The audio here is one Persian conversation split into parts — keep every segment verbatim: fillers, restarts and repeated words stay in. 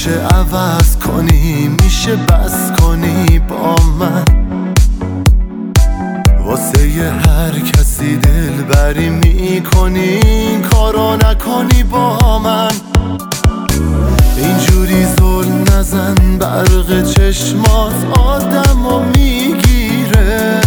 میشه عوض کنی، میشه بس کنی با من، واسه ی هر کسی دل بری میکنی، این کارو نکنی با من. اینجوری زل نزن برق چشمات آدمو میگیره،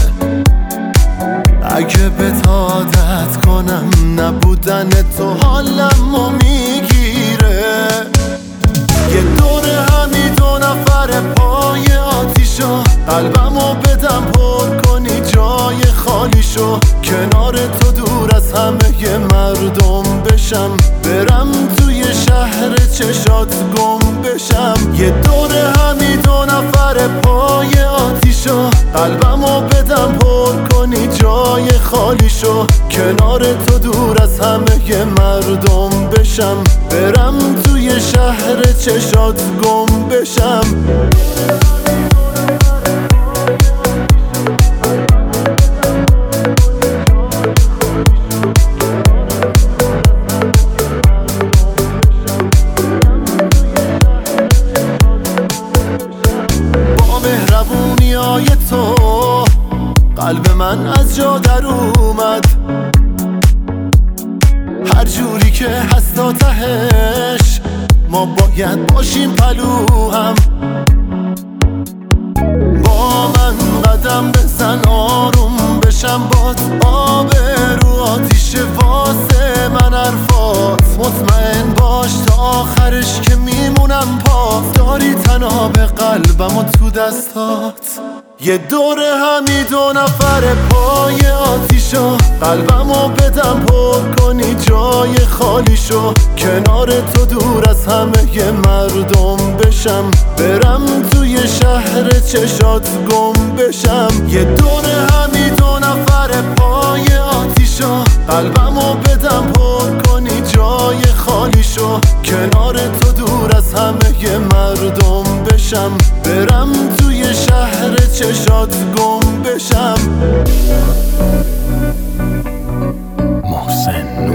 اگه بهت عادت کنم نبودن تو حالمو میگیره. یه دور همی دو نفر پای آتیشو، قلبمو بدم پر کنی جای خالیشو، کنار تو دور از همه ی مردم بشم، برم توی شهر چشات گم بشم. یه دور همی دو نفر پای آتیشو، قلبمو بدم پر کنی جای خالیشو، کنار تو دور از همه ی مردم بشم، برم توی شهر چشات گم بشم. با مهربونی های تو قلب من از جا در اومد، هر جوری که هست تا تهش ما باید باشیم پلو هم. با من قدم بزن آروم بشم، باد آب رو آتیش واسه من حرفات، مطمئن باش تا آخرش که میمونم پاک، داری تنها به قلبم و تو دستات. یه دور همی دو نفر پای آتیشو، قلبمو بدم پر کنی جای خالیشو، کنار تو دور از همه ی مردم بشم، برم توی شهر چشات گم بشم. یه دور همی دو نفر پای آتیشو، قلبمو بدم پر کنی جای خالیشو، کنار تو دور از همه ی مردم بشم، برم توی شهر چشات گم بشم. محسن